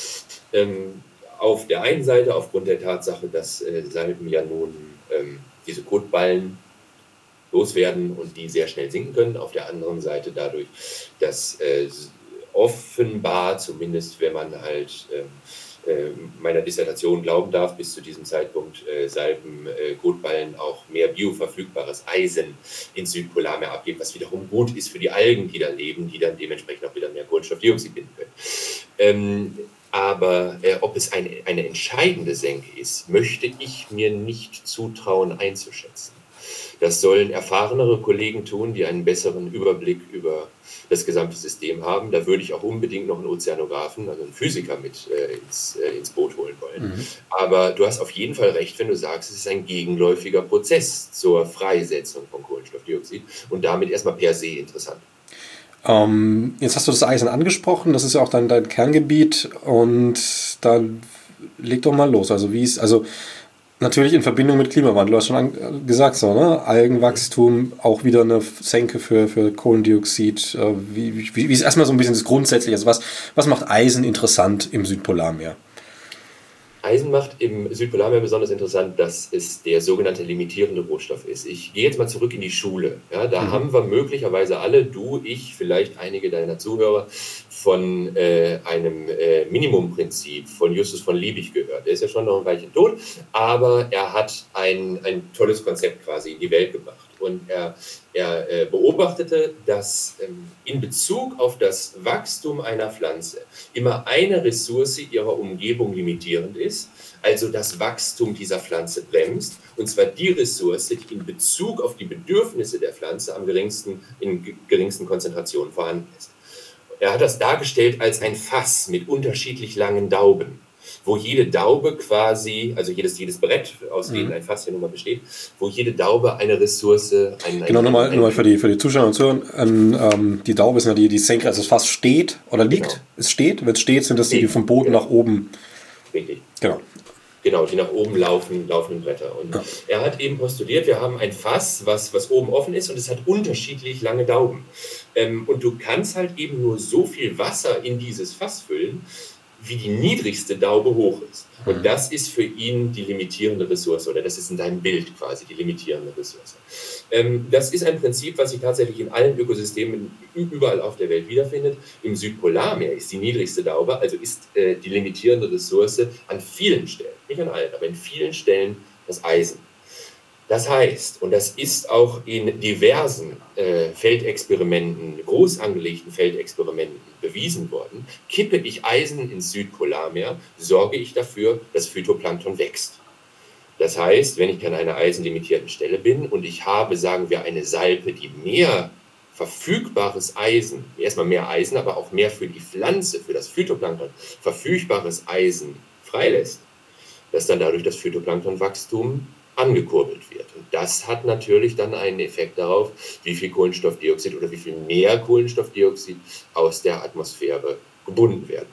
Auf der einen Seite aufgrund der Tatsache, dass Salben ja nun diese Kotballen loswerden und die sehr schnell sinken können. Auf der anderen Seite dadurch, dass offenbar, zumindest wenn man halt meiner Dissertation glauben darf, bis zu diesem Zeitpunkt Salben, Kotballen auch mehr bioverfügbares Eisen ins Südpolarmeer abgeben, was wiederum gut ist für die Algen, die da leben, die dann dementsprechend auch wieder mehr Kohlenstoffdioxid binden können. Aber ob es eine entscheidende Senke ist, möchte ich mir nicht zutrauen einzuschätzen. Das sollen erfahrenere Kollegen tun, die einen besseren Überblick über das gesamte System haben. Da würde ich auch unbedingt noch einen Ozeanographen, also einen Physiker mit ins Boot holen wollen. Mhm. Aber du hast auf jeden Fall recht, wenn du sagst, es ist ein gegenläufiger Prozess zur Freisetzung von Kohlenstoffdioxid und damit erstmal per se interessant. Jetzt hast du das Eisen angesprochen, das ist ja auch dein Kerngebiet und dann leg doch mal los. Also natürlich in Verbindung mit Klimawandel, du hast schon gesagt, so, ne? Algenwachstum, auch wieder eine Senke für Kohlendioxid. Wie ist erstmal so ein bisschen das Grundsätzliche? Also was macht Eisen interessant im Südpolarmeer? Eisen macht im Südpolarmeer besonders interessant, dass es der sogenannte limitierende Rohstoff ist. Ich gehe jetzt mal zurück in die Schule. Ja, da haben wir möglicherweise alle, du, ich, vielleicht einige deiner Zuhörer, von einem Minimumprinzip von Justus von Liebig gehört. Der ist ja schon noch ein Weilchen tot, aber er hat ein tolles Konzept quasi in die Welt gebracht. Und er beobachtete, dass in Bezug auf das Wachstum einer Pflanze immer eine Ressource ihrer Umgebung limitierend ist, also das Wachstum dieser Pflanze bremst, und zwar die Ressource, die in Bezug auf die Bedürfnisse der Pflanze in geringsten Konzentrationen vorhanden ist. Er hat das dargestellt als ein Fass mit unterschiedlich langen Dauben, wo jede Daube quasi, also jedes Brett, aus dem ein Fass hier nun mal besteht, wo jede Daube eine Ressource... Genau, nochmal für die Zuschauer und Zuhörer, die Daube ist ja die Senke, also das Fass steht oder liegt, genau. Es steht, wenn es steht, sind das die vom Boden nach oben... Richtig. Genau, die nach oben laufenden Bretter. Und er hat eben postuliert, wir haben ein Fass, was oben offen ist und es hat unterschiedlich lange Dauben. Und du kannst halt eben nur so viel Wasser in dieses Fass füllen, wie die niedrigste Daube hoch ist. Und das ist für ihn die limitierende Ressource, oder das ist in deinem Bild quasi die limitierende Ressource. Das ist ein Prinzip, was sich tatsächlich in allen Ökosystemen überall auf der Welt wiederfindet. Im Südpolarmeer ist die niedrigste Daube, also ist die limitierende Ressource an vielen Stellen, nicht an allen, aber in vielen Stellen das Eisen. Das heißt, und das ist auch in diversen Feldexperimenten, groß angelegten Feldexperimenten bewiesen worden, kippe ich Eisen ins Südpolarmeer, sorge ich dafür, dass Phytoplankton wächst. Das heißt, wenn ich an einer eisenlimitierten Stelle bin und ich habe, sagen wir, eine Salpe, die mehr verfügbares Eisen, erstmal mehr Eisen, aber auch mehr für die Pflanze, für das Phytoplankton, verfügbares Eisen freilässt, dass dann dadurch das Phytoplanktonwachstum angekurbelt wird. Und das hat natürlich dann einen Effekt darauf, wie viel Kohlenstoffdioxid oder wie viel mehr Kohlenstoffdioxid aus der Atmosphäre gebunden werden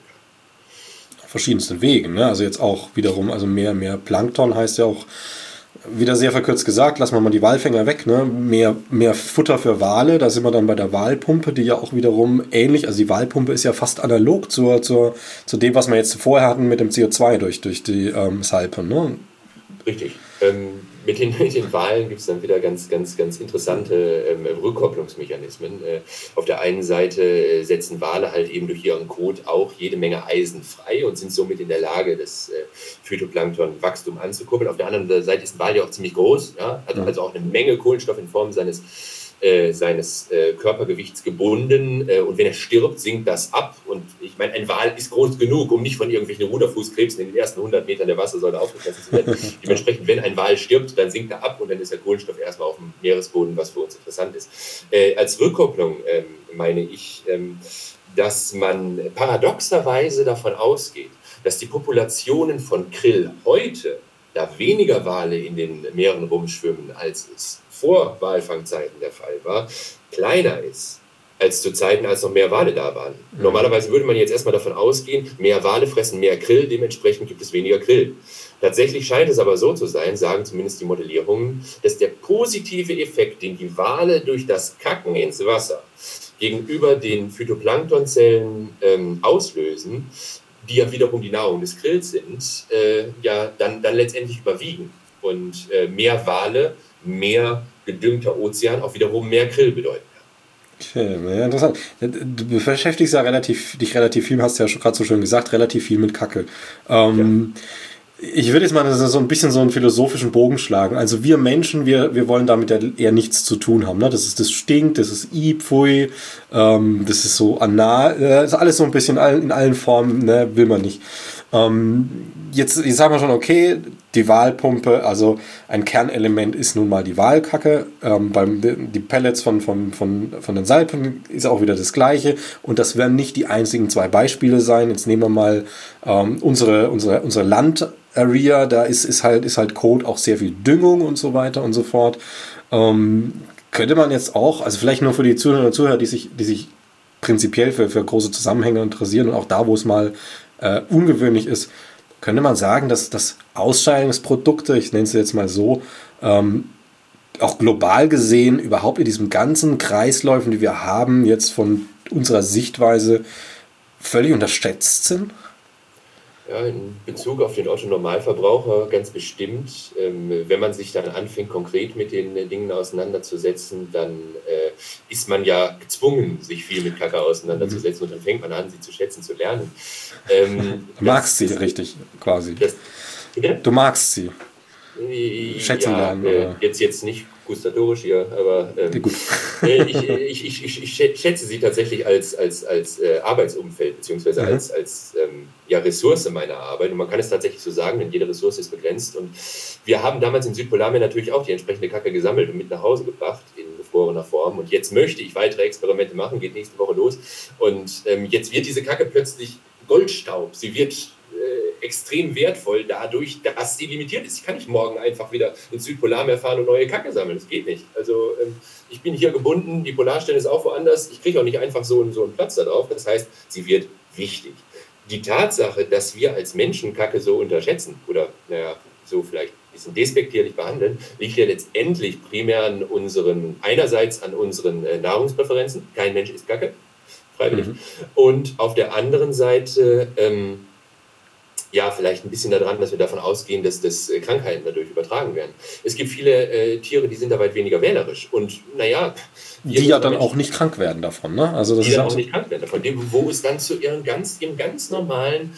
kann. Auf verschiedensten Wegen, ne? Also jetzt auch wiederum, also mehr Plankton heißt ja auch, wieder sehr verkürzt gesagt, lassen wir mal die Walfänger weg, ne? Mehr Futter für Wale, da sind wir dann bei der Walpumpe, die ja auch wiederum ähnlich, also die Walpumpe ist ja fast analog zu dem, was wir jetzt vorher hatten mit dem CO2 durch die Salpen, ne? Richtig. Mit den Walen gibt es dann wieder ganz interessante Rückkopplungsmechanismen. Auf der einen Seite setzen Wale halt eben durch ihren Kot auch jede Menge Eisen frei und sind somit in der Lage, das Phytoplanktonwachstum anzukurbeln. Auf der anderen Seite ist ein Wal ja auch ziemlich groß, ja? Hat also auch eine Menge Kohlenstoff in Form seines Körpergewichts gebunden, und wenn er stirbt, sinkt das ab. Und ich meine, ein Wal ist groß genug, um nicht von irgendwelchen Ruderfußkrebsen in den ersten 100 Metern der Wassersäule aufgefressen zu werden. Dementsprechend, wenn ein Wal stirbt, dann sinkt er ab und dann ist der Kohlenstoff erstmal auf dem Meeresboden, was für uns interessant ist. Als Rückkopplung meine ich, dass man paradoxerweise davon ausgeht, dass die Populationen von Krill heute, da weniger Wale in den Meeren rumschwimmen, als es vor Walfangzeiten der Fall war, kleiner ist als zu Zeiten, als noch mehr Wale da waren. Normalerweise würde man jetzt erstmal davon ausgehen, mehr Wale fressen mehr Krill, dementsprechend gibt es weniger Krill. Tatsächlich scheint es aber so zu sein, sagen zumindest die Modellierungen, dass der positive Effekt, den die Wale durch das Kacken ins Wasser gegenüber den Phytoplanktonzellen auslösen, die ja wiederum die Nahrung des Krills sind, dann letztendlich überwiegen. Und mehr Wale, mehr gedüngter Ozean auch wiederum mehr Krill bedeuten kann. Okay, ja, interessant. Du beschäftigst ja dich relativ viel, hast ja schon gerade so schön gesagt, relativ viel mit Kacke. Ich würde jetzt mal so ein bisschen so einen philosophischen Bogen schlagen. Also wir Menschen, wir wollen damit ja eher nichts zu tun haben. Ne? Das stinkt, das ist pfui, das ist so anal, das ist alles so ein bisschen in allen Formen, ne? Will man nicht. Jetzt sagen wir schon, okay, die Walpumpe, also ein Kernelement ist nun mal die Walkacke. Die Pellets von den Salpen ist auch wieder das Gleiche. Und das werden nicht die einzigen 2 Beispiele sein. Jetzt nehmen wir mal unsere Land-Area, da ist halt Kot auch sehr viel Düngung und so weiter und so fort. Könnte man jetzt auch, also vielleicht nur für die Zuhörer und Zuhörer, die sich prinzipiell für große Zusammenhänge interessieren und auch da, wo es mal ungewöhnlich ist, könnte man sagen, dass Ausscheidungsprodukte, ich nenne es jetzt mal so, auch global gesehen überhaupt in diesen ganzen Kreisläufen, die wir haben, jetzt von unserer Sichtweise völlig unterschätzt sind? Ja, in Bezug auf den Otto-Normalverbraucher ganz bestimmt. Wenn man sich dann anfängt, konkret mit den Dingen auseinanderzusetzen, dann ist man ja gezwungen, sich viel mit Kacke auseinanderzusetzen und dann fängt man an, sie zu schätzen, zu lernen. Du magst sie richtig, quasi. Du magst sie. Schätzen lernen. Oder? Jetzt nicht gustatorisch hier, aber gut. Ich schätze sie tatsächlich als Arbeitsumfeld, beziehungsweise als Ressource meiner Arbeit. Und man kann es tatsächlich so sagen, denn jede Ressource ist begrenzt. Und wir haben damals in Südpolarmeer natürlich auch die entsprechende Kacke gesammelt und mit nach Hause gebracht in gefrorener Form. Und jetzt möchte ich weitere Experimente machen, geht nächste Woche los. Und jetzt wird diese Kacke plötzlich Goldstaub. Sie wird extrem wertvoll dadurch, dass sie limitiert ist. Ich kann nicht morgen einfach wieder ins Südpolarmeer fahren und neue Kacke sammeln. Das geht nicht. Also ich bin hier gebunden, die Polarstelle ist auch woanders. Ich kriege auch nicht einfach so einen Platz da drauf. Das heißt, sie wird wichtig. Die Tatsache, dass wir als Menschen Kacke so unterschätzen oder so vielleicht ein bisschen despektierlich behandeln, liegt ja letztendlich primär einerseits an unseren Nahrungspräferenzen. Kein Mensch isst Kacke, freiwillig. Und auf der anderen Seite vielleicht ein bisschen daran, dass wir davon ausgehen, dass Krankheiten dadurch übertragen werden. Es gibt viele Tiere, die sind da weit weniger wählerisch. Und die ja dann auch nicht krank werden davon, ne? Also das die ist dann auch nicht krank werden davon. Wo es dann zu ihrer ganz normalen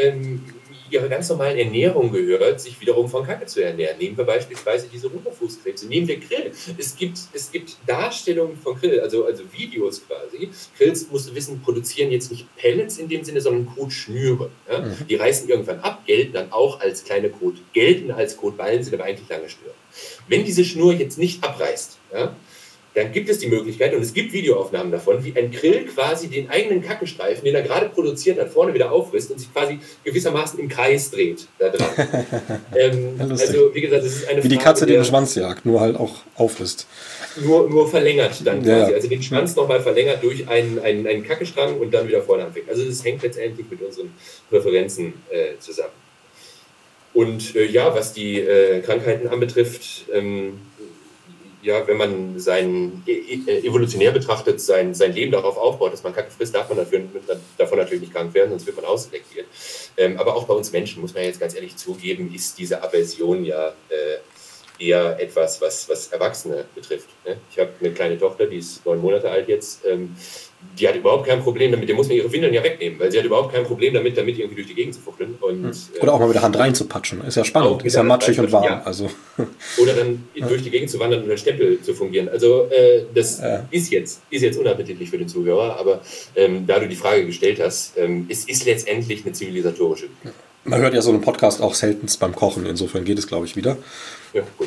Ernährung gehört, sich wiederum von Kacke zu ernähren. Nehmen wir beispielsweise diese Ruderfußkrebse, nehmen wir Krill. Es gibt Darstellungen von Krill, also Videos quasi. Krills, musst du wissen, produzieren jetzt nicht Pellets in dem Sinne, sondern Kotschnüre. Ja? Die reißen irgendwann ab, gelten dann auch als kleine Kotballen, sind aber eigentlich lange Schnüre. Wenn diese Schnur jetzt nicht abreißt, dann gibt es die Möglichkeit, und es gibt Videoaufnahmen davon, wie ein Krill quasi den eigenen Kackestreifen, den er gerade produziert hat, vorne wieder auffrisst und sich quasi gewissermaßen im Kreis dreht da dran. Also, wie gesagt, das ist eine wie die Katze den Schwanz jagt, nur halt auch auffrisst. Nur verlängert dann quasi. Ja. Also den Schwanz nochmal verlängert durch einen Kackestrang und dann wieder vorne anfängt. Also das hängt letztendlich mit unseren Präferenzen zusammen. Und was die Krankheiten anbetrifft, wenn man evolutionär betrachtet, sein Leben darauf aufbaut, dass man Kacke frisst, darf man davon natürlich nicht krank werden, sonst wird man ausselektiert. Aber auch bei uns Menschen, muss man jetzt ganz ehrlich zugeben, ist diese Aversion eher etwas, was Erwachsene betrifft. Ich habe eine kleine Tochter, die ist 9 Monate alt jetzt, die hat überhaupt kein Problem damit, der muss mir ihre Windeln ja wegnehmen, weil sie hat überhaupt kein Problem damit irgendwie durch die Gegend zu fuchteln. Oder auch mal mit der Hand reinzupatschen, ist ja spannend, ist ja matschig und warm. Ja. Also. Oder dann durch die Gegend zu wandern und als Stempel zu fungieren. Also das ist jetzt unappetitlich für den Zuhörer, aber da du die Frage gestellt hast, es ist letztendlich eine zivilisatorische. Man hört ja so einen Podcast auch seltenst beim Kochen, insofern geht es, glaube ich, wieder. Ja, gut.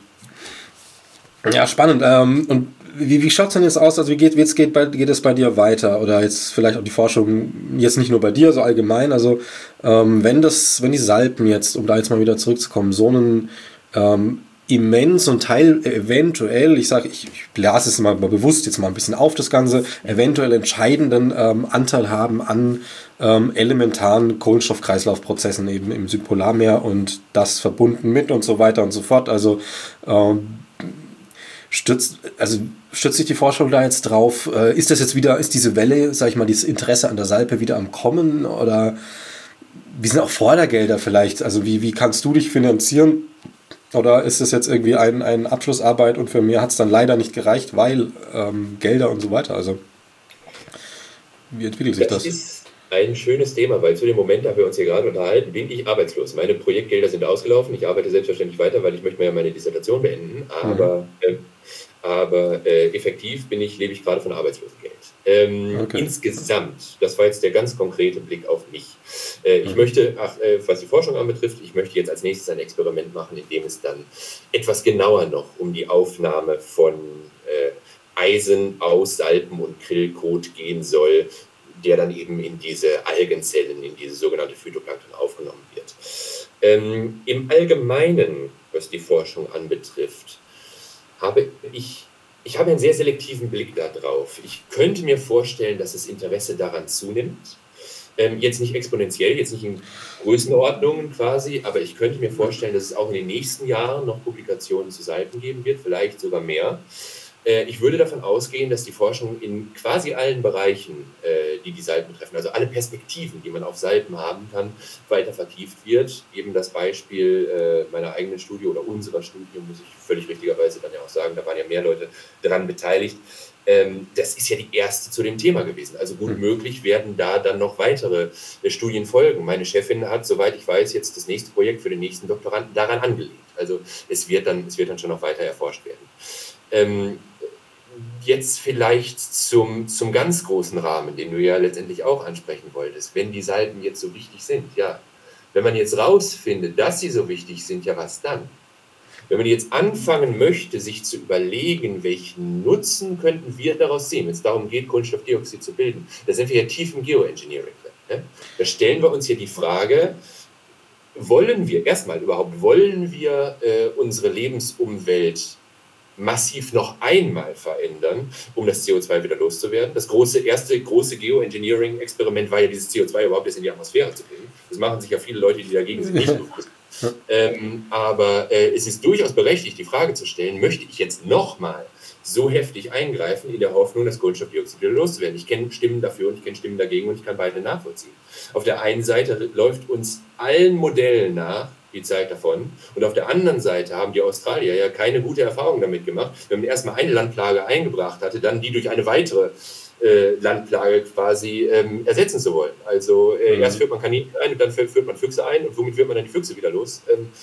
Ja, spannend. Und wie schaut es denn jetzt aus? Also wie geht es bei dir weiter? Oder jetzt vielleicht auch die Forschung, jetzt nicht nur bei dir, so allgemein. Also wenn die Salpen jetzt, um da jetzt mal wieder zurückzukommen, so einen immensen Teil eventuell, ich blase es mal bewusst jetzt mal ein bisschen auf das Ganze, eventuell entscheidenden Anteil haben an elementaren Kohlenstoffkreislaufprozessen eben im Südpolarmeer und das verbunden mit und so weiter und so fort. Also stützt sich die Forschung da jetzt drauf? Ist das jetzt wieder, ist diese Welle, sag ich mal, dieses Interesse an der Salpe wieder am Kommen? Oder wie sind auch Fördergelder vielleicht? Also wie kannst du dich finanzieren? Oder ist das jetzt irgendwie eine Abschlussarbeit und für mehr hat es dann leider nicht gereicht, weil Gelder und so weiter? Also wie entwickelt sich das? Das ist ein schönes Thema, weil zu dem Moment, da wir uns hier gerade unterhalten, bin ich arbeitslos. Meine Projektgelder sind ausgelaufen. Ich arbeite selbstverständlich weiter, weil ich möchte mir ja meine Dissertation beenden. Aber effektiv lebe ich gerade von Arbeitslosengeld. Okay. Insgesamt, das war jetzt der ganz konkrete Blick auf mich. Ich möchte, was die Forschung anbetrifft, ich möchte jetzt als nächstes ein Experiment machen, in dem es dann etwas genauer noch um die Aufnahme von Eisen aus Salpen- und Krillkot gehen soll, der dann eben in diese Algenzellen, in diese sogenannte Phytoplankton aufgenommen wird. Im Allgemeinen, was die Forschung anbetrifft, habe ich einen sehr selektiven Blick darauf. Ich könnte mir vorstellen, dass das Interesse daran zunimmt. Jetzt nicht exponentiell, jetzt nicht in Größenordnungen quasi, aber ich könnte mir vorstellen, dass es auch in den nächsten Jahren noch Publikationen zu Salpen geben wird, vielleicht sogar mehr. Ich würde davon ausgehen, dass die Forschung in quasi allen Bereichen, die Salpen betreffen, also alle Perspektiven, die man auf Salpen haben kann, weiter vertieft wird. Eben das Beispiel meiner eigenen Studie oder unserer Studie, muss ich völlig richtigerweise dann ja auch sagen, da waren ja mehr Leute daran beteiligt. Das ist ja die erste zu dem Thema gewesen. Also gut möglich werden da dann noch weitere Studien folgen. Meine Chefin hat, soweit ich weiß, jetzt das nächste Projekt für den nächsten Doktoranden daran angelegt. Also es wird dann schon noch weiter erforscht werden. Jetzt vielleicht zum ganz großen Rahmen, den du ja letztendlich auch ansprechen wolltest, wenn die Salpen jetzt so wichtig sind, ja, wenn man jetzt rausfindet, dass sie so wichtig sind, ja, was dann? Wenn man jetzt anfangen möchte, sich zu überlegen, welchen Nutzen könnten wir daraus ziehen, wenn es darum geht, Kohlenstoffdioxid zu bilden, da sind wir ja tief im Geoengineering. Ne? Da stellen wir uns hier die Frage, wollen wir unsere Lebensumwelt massiv noch einmal verändern, um das CO2 wieder loszuwerden. Das erste große Geoengineering-Experiment war ja, dieses CO2 überhaupt erst in die Atmosphäre zu bringen. Das machen sich ja viele Leute, die dagegen sind, nicht bewusst. Aber es ist durchaus berechtigt, die Frage zu stellen, möchte ich jetzt nochmal so heftig eingreifen, in der Hoffnung, das Kohlenstoffdioxid wieder loszuwerden? Ich kenne Stimmen dafür und ich kenne Stimmen dagegen und ich kann beide nachvollziehen. Auf der einen Seite läuft uns allen Modellen nach, die Zeit davon. Und auf der anderen Seite haben die Australier ja keine gute Erfahrung damit gemacht, wenn man erstmal eine Landplage eingebracht hatte, dann die durch eine weitere Landplage quasi ersetzen zu wollen. Also erst führt man Kaninchen ein und dann führt man Füchse ein und womit wird man dann die Füchse wieder los?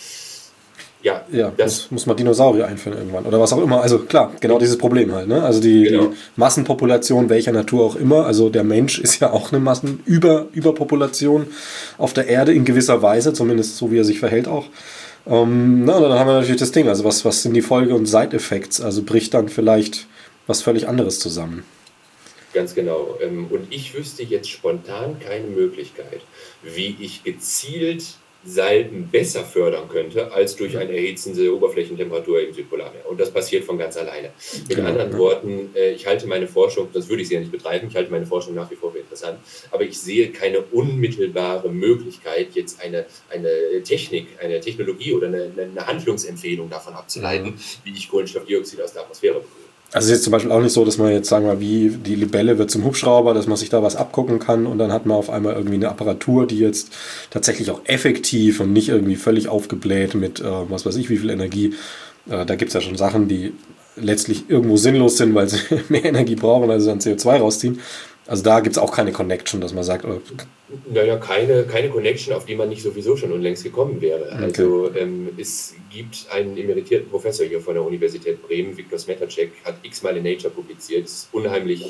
muss man Dinosaurier einführen irgendwann oder was auch immer. Also klar, genau dieses Problem halt. Ne? Also die Massenpopulation welcher Natur auch immer. Also der Mensch ist ja auch eine Überpopulation auf der Erde in gewisser Weise, zumindest so wie er sich verhält auch. Dann haben wir natürlich das Ding. Also was sind die Folge- und Side-Effects? Also bricht dann vielleicht was völlig anderes zusammen. Ganz genau. Und ich wüsste jetzt spontan keine Möglichkeit, wie ich gezielt Salpen besser fördern könnte, als durch eine erhitzende Oberflächentemperatur im Südpolarmeer. Und das passiert von ganz alleine. Mit anderen Worten, ich halte meine Forschung, sonst würde ich sie ja nicht betreiben, ich halte meine Forschung nach wie vor für interessant, aber ich sehe keine unmittelbare Möglichkeit, jetzt eine Technologie oder eine Handlungsempfehlung davon abzuleiten, wie ich Kohlenstoffdioxid aus der Atmosphäre bekomme. Also es ist jetzt zum Beispiel auch nicht so, dass man jetzt, sagen wir mal, wie die Libelle wird zum Hubschrauber, dass man sich da was abgucken kann und dann hat man auf einmal irgendwie eine Apparatur, die jetzt tatsächlich auch effektiv und nicht irgendwie völlig aufgebläht mit was weiß ich wie viel Energie. Da gibt es ja schon Sachen, die letztlich irgendwo sinnlos sind, weil sie mehr Energie brauchen, als sie dann CO2 rausziehen. Also da gibt es auch keine Connection, dass man sagt... Naja, keine Connection, auf die man nicht sowieso schon unlängst gekommen wäre. Okay. Also es gibt einen emeritierten Professor hier von der Universität Bremen, Viktor Smetacek, hat x-mal in Nature publiziert, ist unheimlich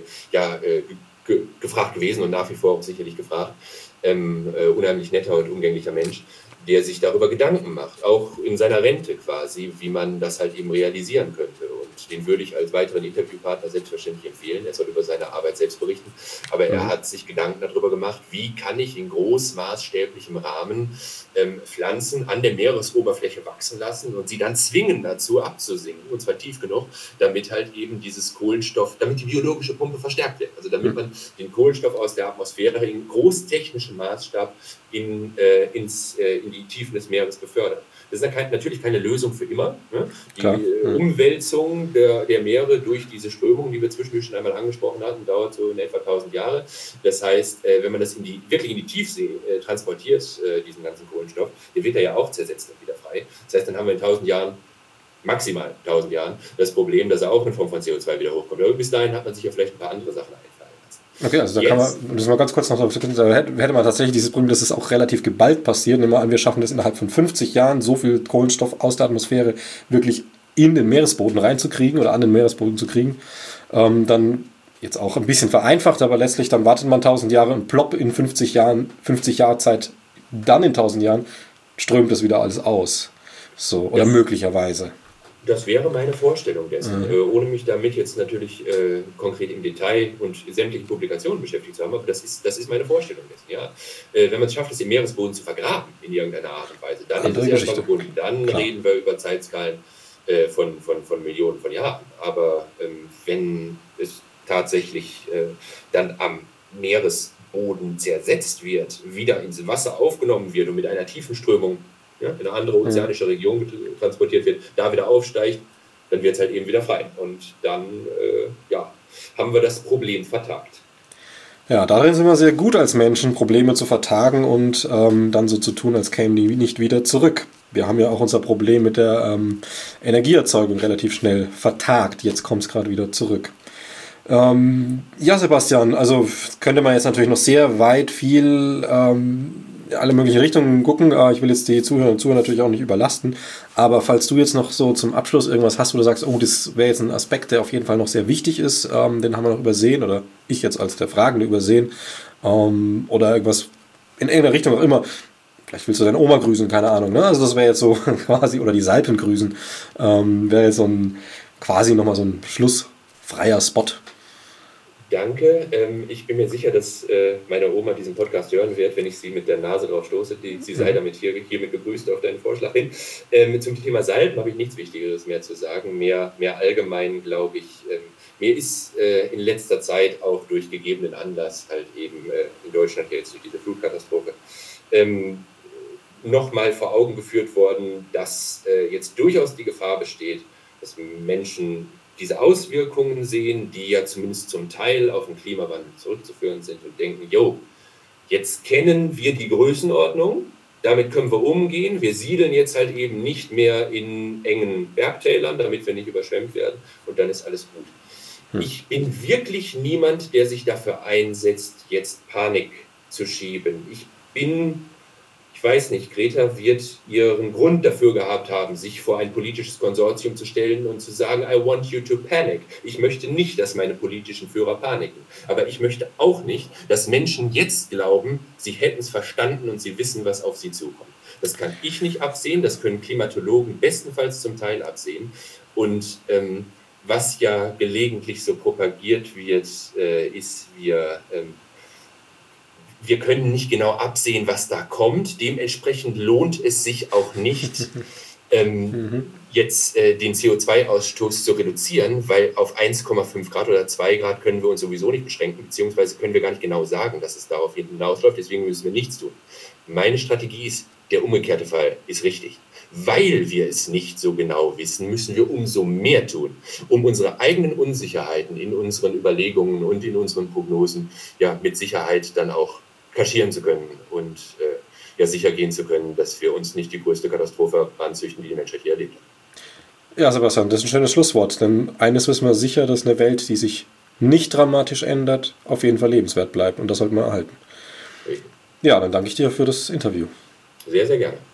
gefragt gewesen und nach wie vor auch sicherlich gefragt. Unheimlich netter und umgänglicher Mensch, der sich darüber Gedanken macht, auch in seiner Rente quasi, wie man das halt eben realisieren könnte. Und den würde ich als weiteren Interviewpartner selbstverständlich empfehlen. Er soll über seine Arbeit selbst berichten. Aber er hat sich Gedanken darüber gemacht, wie kann ich in großmaßstäblichem Rahmen Pflanzen an der Meeresoberfläche wachsen lassen und sie dann zwingen dazu abzusinken, und zwar tief genug, damit halt eben dieses Kohlenstoff, damit die biologische Pumpe verstärkt wird. Also damit man den Kohlenstoff aus der Atmosphäre in großtechnischem Maßstab in die Tiefen des Meeres befördert. Das ist natürlich keine Lösung für immer. Ne? Die Umwälzung der Meere durch diese Strömung, die wir zwischendurch schon einmal angesprochen hatten, dauert so in etwa 1000 Jahre. Das heißt, wenn man das wirklich in die Tiefsee transportiert, diesen ganzen Kohlenstoff, der wird ja auch zersetzt und wieder frei. Das heißt, dann haben wir in 1000 Jahren, maximal 1000 Jahren, das Problem, dass er auch in Form von CO2 wieder hochkommt. Aber bis dahin hat man sich ja vielleicht ein paar andere Sachen einfallen lassen. Okay, also da kann man, das mal ganz kurz noch, da hätte man tatsächlich dieses Problem, dass es auch relativ geballt passiert. Nehmen wir an, wir schaffen es innerhalb von 50 Jahren, so viel Kohlenstoff aus der Atmosphäre wirklich in den Meeresboden reinzukriegen oder an den Meeresboden zu kriegen. Dann jetzt auch ein bisschen vereinfacht, aber letztlich dann wartet man 1000 Jahre und plopp in 50 Jahre Zeit, dann in 1000 Jahren strömt das wieder alles aus. So, oder möglicherweise. Das wäre meine Vorstellung dessen, ohne mich damit jetzt natürlich konkret im Detail und sämtlichen Publikationen beschäftigt zu haben, aber das ist meine Vorstellung dessen. Ja? Wenn man es schafft, es im Meeresboden zu vergraben in irgendeiner Art und Weise, dann ist es erstmal gebunden. Dann reden wir über Zeitskalen von Millionen von Jahren. Aber wenn es tatsächlich dann am Meeresboden zersetzt wird, wieder ins Wasser aufgenommen wird und mit einer tiefen Strömung in eine andere ozeanische Region transportiert wird, da wieder aufsteigt, dann wird es halt eben wieder frei. Und dann haben wir das Problem vertagt. Ja, darin sind wir sehr gut als Menschen, Probleme zu vertagen und dann so zu tun, als kämen die nicht wieder zurück. Wir haben ja auch unser Problem mit der Energieerzeugung relativ schnell vertagt. Jetzt kommt es gerade wieder zurück. Ja, Sebastian, also könnte man jetzt natürlich noch sehr weit viel alle möglichen Richtungen gucken. Ich will jetzt die Zuhörer und Zuhörer natürlich auch nicht überlasten, aber falls du jetzt noch so zum Abschluss irgendwas hast, wo du sagst, oh, das wäre jetzt ein Aspekt, der auf jeden Fall noch sehr wichtig ist, den haben wir noch übersehen oder ich jetzt als der Fragende übersehen oder irgendwas in irgendeiner Richtung auch immer. Vielleicht willst du deine Oma grüßen, keine Ahnung. Ne? Also das wäre jetzt so quasi, oder die Salpen grüßen, wäre jetzt so ein quasi nochmal so ein schlussfreier Spot. Danke. Ich bin mir sicher, dass meine Oma diesen Podcast hören wird, wenn ich sie mit der Nase drauf stoße. Sie sei damit hiermit begrüßt auf deinen Vorschlag hin. Zum Thema Salben habe ich nichts Wichtigeres mehr zu sagen. Mehr allgemein, glaube ich. Mir ist in letzter Zeit auch durch gegebenen Anlass halt eben in Deutschland jetzt durch diese Flutkatastrophe nochmal vor Augen geführt worden, dass jetzt durchaus die Gefahr besteht, dass Menschen diese Auswirkungen sehen, die ja zumindest zum Teil auf den Klimawandel zurückzuführen sind und denken, jetzt kennen wir die Größenordnung, damit können wir umgehen, wir siedeln jetzt halt eben nicht mehr in engen Bergtälern, damit wir nicht überschwemmt werden und dann ist alles gut. Ich bin wirklich niemand, der sich dafür einsetzt, jetzt Panik zu schieben. Ich weiß nicht, Greta wird ihren Grund dafür gehabt haben, sich vor ein politisches Konsortium zu stellen und zu sagen, I want you to panic. Ich möchte nicht, dass meine politischen Führer paniken. Aber ich möchte auch nicht, dass Menschen jetzt glauben, sie hätten es verstanden und sie wissen, was auf sie zukommt. Das kann ich nicht absehen, das können Klimatologen bestenfalls zum Teil absehen. Und was ja gelegentlich so propagiert wird, ist, wir können nicht genau absehen, was da kommt. Dementsprechend lohnt es sich auch nicht, jetzt den CO2-Ausstoß zu reduzieren, weil auf 1,5 Grad oder 2 Grad können wir uns sowieso nicht beschränken, beziehungsweise können wir gar nicht genau sagen, dass es darauf hinausläuft. Deswegen müssen wir nichts tun. Meine Strategie ist, der umgekehrte Fall ist richtig. Weil wir es nicht so genau wissen, müssen wir umso mehr tun, um unsere eigenen Unsicherheiten in unseren Überlegungen und in unseren Prognosen mit Sicherheit dann auch kaschieren zu können und sicher gehen zu können, dass wir uns nicht die größte Katastrophe anzüchten, die die Menschheit hier erlebt. Ja, Sebastian, das ist ein schönes Schlusswort, denn eines wissen wir sicher, dass eine Welt, die sich nicht dramatisch ändert, auf jeden Fall lebenswert bleibt und das sollten wir erhalten. Richtig. Ja, dann danke ich dir für das Interview. Sehr, sehr gerne.